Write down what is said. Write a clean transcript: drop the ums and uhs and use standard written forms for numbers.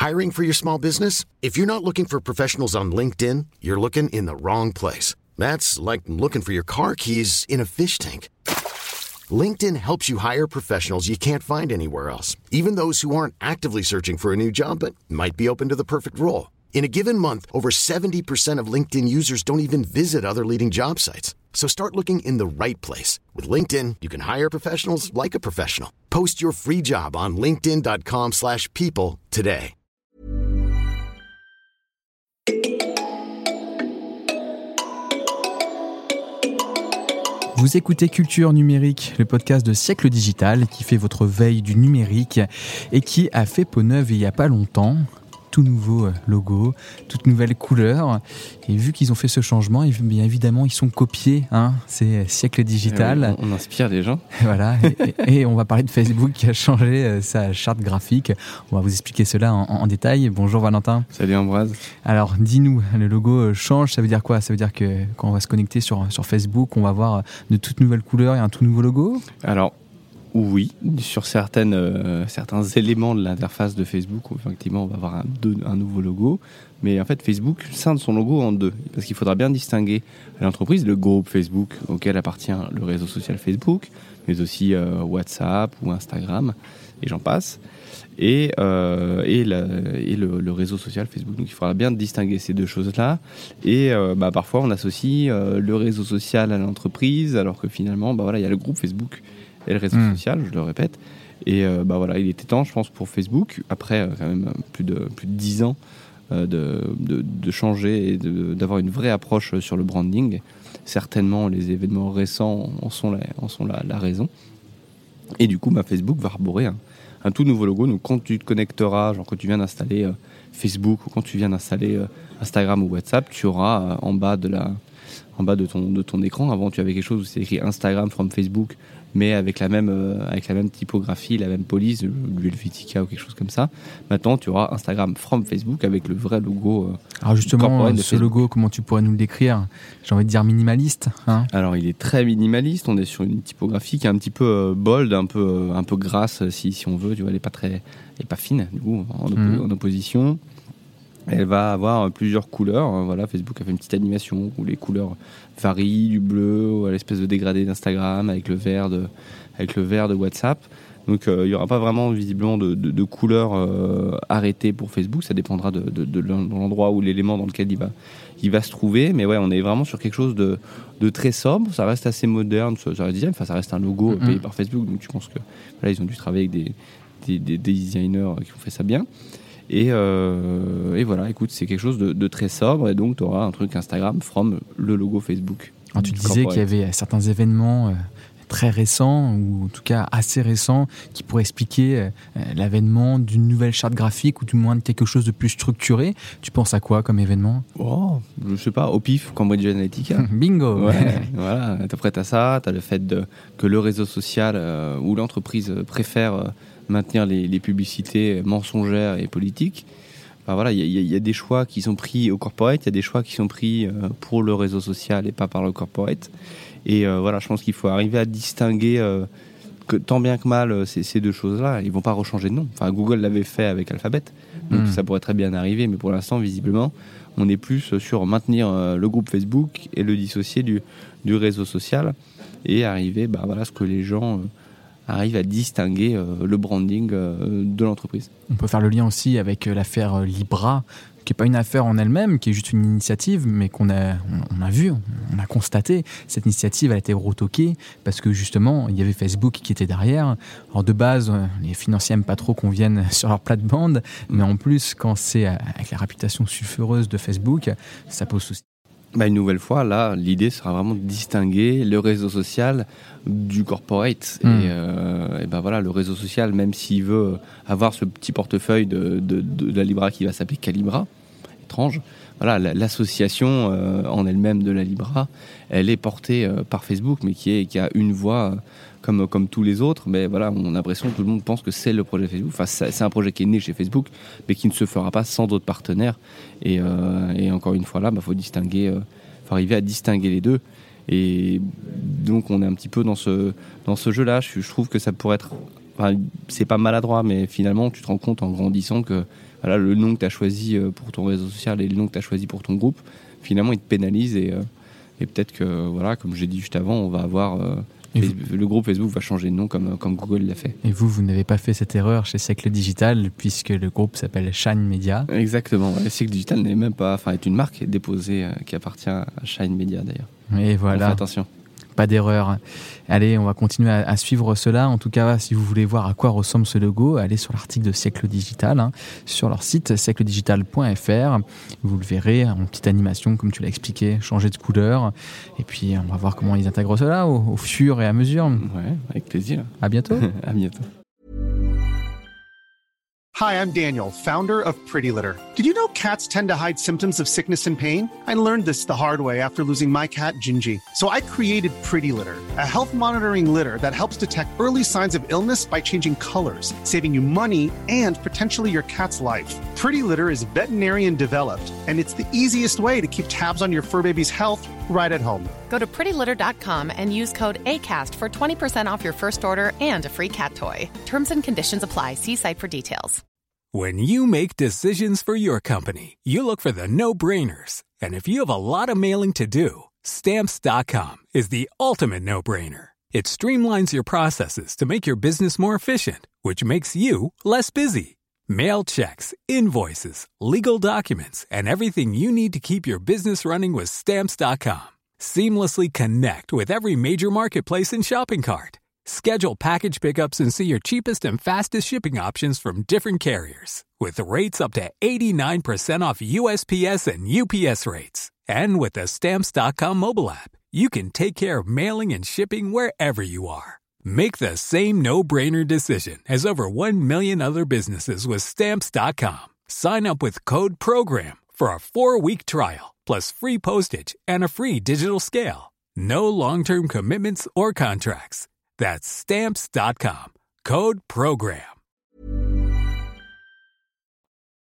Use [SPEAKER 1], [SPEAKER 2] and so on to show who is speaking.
[SPEAKER 1] Hiring for your small business? If you're not looking for professionals on LinkedIn, you're looking in the wrong place. That's like looking for your car keys in a fish tank. LinkedIn helps you hire professionals you can't find anywhere else, even those who aren't actively searching for a new job but might be open to the perfect role. In a given month, over 70% of LinkedIn users don't even visit other leading job sites. So start looking in the right place. With LinkedIn, you can hire professionals like a professional. Post your free job on linkedin.com/people today.
[SPEAKER 2] Vous écoutez Culture Numérique, le podcast de Siècle Digital qui fait votre veille du numérique et qui a fait peau neuve il n'y a pas longtemps. Tout nouveau logo, toute nouvelle couleur. Et vu qu'ils ont fait ce changement, bien évidemment, ils sont copiés. C'est Siècle Digital.
[SPEAKER 3] On inspire les gens.
[SPEAKER 2] Voilà. Et on va parler de Facebook qui a changé sa charte graphique. On va vous expliquer cela en détail. Bonjour Valentin.
[SPEAKER 3] Salut Ambroise.
[SPEAKER 2] Alors, dis-nous, le logo change. Ça veut dire quoi ? Ça veut dire que quand on va se connecter sur Facebook, on va voir de toutes nouvelles couleurs et un tout nouveau logo ?
[SPEAKER 3] Alors, oui, sur certains éléments de l'interface de Facebook, où effectivement on va avoir un nouveau logo. Mais en fait, Facebook scinde son logo en deux. Parce qu'il faudra bien distinguer l'entreprise, le groupe Facebook auquel appartient le réseau social Facebook, mais aussi WhatsApp ou Instagram, et j'en passe, et le réseau social Facebook. Donc il faudra bien distinguer ces deux choses-là. Et parfois on associe le réseau social à l'entreprise, alors que finalement, il y a le groupe Facebook et le réseau social, je le répète. Et il était temps, je pense, pour Facebook, après quand même plus de 10 ans, de changer et d'avoir une vraie approche sur le branding. Certainement, les événements récents en sont la raison. Et du coup, Facebook va arborer un tout nouveau logo. Donc, quand tu te connecteras, genre quand tu viens d'installer Facebook ou quand tu viens d'installer Instagram ou WhatsApp, tu auras en bas de ton écran, avant tu avais quelque chose où c'est écrit Instagram from Facebook, mais avec la même typographie, la même police, du Helvetica ou quelque chose comme ça. Maintenant, tu auras Instagram from Facebook avec le vrai logo.
[SPEAKER 2] Alors justement, ce logo, comment tu pourrais nous le décrire ? J'ai envie de dire minimaliste.
[SPEAKER 3] Alors, il est très minimaliste. On est sur une typographie qui est un petit peu bold, un peu grasse, si on veut. Tu vois, elle est pas fine, du coup, en opposition. Elle va avoir plusieurs couleurs. Voilà, Facebook a fait une petite animation où les couleurs varient, du bleu à l'espèce de dégradé d'Instagram avec le vert de WhatsApp. Donc il n'y aura pas vraiment visiblement de couleurs arrêtées pour Facebook. Ça dépendra de l'endroit ou l'élément dans lequel il va se trouver. Mais ouais, on est vraiment sur quelque chose de très sobre. Ça reste assez moderne sur le design. Enfin, ça reste un logo payé par Facebook. Donc je pense que ils ont dû travailler avec des designers qui ont fait ça bien. Et voilà, écoute, c'est quelque chose de très sobre, et donc tu auras un truc Instagram from le logo Facebook.
[SPEAKER 2] Alors, tu disais qu'il y avait certains événements très récents, ou en tout cas assez récents, qui pourraient expliquer l'avènement d'une nouvelle charte graphique, ou du moins de quelque chose de plus structuré. Tu penses à quoi comme événement ?
[SPEAKER 3] Je sais pas, au pif, Cambridge Analytica.
[SPEAKER 2] Bingo.
[SPEAKER 3] Ouais, voilà. Après t'as ça, t'as le fait que le réseau social ou l'entreprise préfère maintenir les publicités mensongères et politiques. Voilà, il y a des choix qui sont pris au corporate, il y a des choix qui sont pris pour le réseau social et pas par le corporate. Et voilà, je pense qu'il faut arriver à distinguer que tant bien que mal ces deux choses-là. Ils vont pas rechanger de nom. Enfin, Google l'avait fait avec Alphabet, donc ça pourrait très bien arriver, mais pour l'instant, visiblement, on est plus sur maintenir le groupe Facebook et le dissocier du réseau social, et arriver à ce que les gens arrive à distinguer le branding de l'entreprise.
[SPEAKER 2] On peut faire le lien aussi avec l'affaire Libra, qui n'est pas une affaire en elle-même, qui est juste une initiative, mais on a constaté. Cette initiative a été retoquée parce que justement, il y avait Facebook qui était derrière. Alors de base, les financiers n'aiment pas trop qu'on vienne sur leur plate-bande, mais en plus, quand c'est avec la réputation sulfureuse de Facebook, ça pose souci.
[SPEAKER 3] Une nouvelle fois, là, l'idée sera vraiment de distinguer le réseau social du corporate. Et voilà, le réseau social, même s'il veut avoir ce petit portefeuille de la Libra qui va s'appeler Calibra, étrange, voilà, l'association en elle-même de la Libra, elle est portée par Facebook, mais qui a une voix comme tous les autres. Mais voilà, on a l'impression que tout le monde pense que c'est le projet Facebook. Enfin, c'est un projet qui est né chez Facebook, mais qui ne se fera pas sans d'autres partenaires. Et encore une fois là, faut arriver à distinguer les deux. Et donc on est un petit peu dans ce jeu-là. Je trouve que ça pourrait être, c'est pas maladroit, mais finalement tu te rends compte en grandissant que voilà, le nom que tu as choisi pour ton réseau social et le nom que tu as choisi pour ton groupe, finalement, ils te pénalisent et peut-être que, voilà, comme j'ai dit juste avant, on va avoir... le groupe Facebook va changer de nom comme Google l'a fait.
[SPEAKER 2] Et vous n'avez pas fait cette erreur chez Siècle Digital puisque le groupe s'appelle Shine Media.
[SPEAKER 3] Exactement. Ouais. Siècle Digital n'est même pas, est une marque déposée qui appartient à Shine Media d'ailleurs.
[SPEAKER 2] Et voilà.
[SPEAKER 3] On fait attention.
[SPEAKER 2] Pas d'erreur. Allez, on va continuer à suivre cela. En tout cas, si vous voulez voir à quoi ressemble ce logo, allez sur l'article de Siècle Digital, sur leur site siècledigital.fr. Vous le verrez en petite animation, comme tu l'as expliqué, changer de couleur. Et puis, on va voir comment ils intègrent cela au fur et à mesure.
[SPEAKER 3] Ouais, avec plaisir.
[SPEAKER 2] À bientôt.
[SPEAKER 3] À bientôt.
[SPEAKER 4] Hi, I'm Daniel, founder of Pretty Litter. Did you know cats tend to hide symptoms of sickness and pain? I learned this the hard way after losing my cat, Gingy. So I created Pretty Litter, a health monitoring litter that helps detect early signs of illness by changing colors, saving you money and potentially your cat's life. Pretty Litter is veterinarian developed, and it's the easiest way to keep tabs on your fur baby's health right at home.
[SPEAKER 5] Go to prettylitter.com and use code ACAST for 20% off your first order and a free cat toy. Terms and conditions apply. See site for details.
[SPEAKER 6] When you make decisions for your company, you look for the no-brainers. And if you have a lot of mailing to do, Stamps.com is the ultimate no-brainer. It streamlines your processes to make your business more efficient, which makes you less busy. Mail checks, invoices, legal documents, and everything you need to keep your business running with Stamps.com. Seamlessly connect with every major marketplace and shopping cart. Schedule package pickups and see your cheapest and fastest shipping options from different carriers. With rates up to 89% off USPS and UPS rates. And with the Stamps.com mobile app, you can take care of mailing and shipping wherever you are. Make the same no-brainer decision as over 1 million other businesses with Stamps.com. Sign up with code PROGRAM for a 4-week trial, plus free postage and a free digital scale. No long-term commitments or contracts. That's Stamps.com. Code PROGRAM.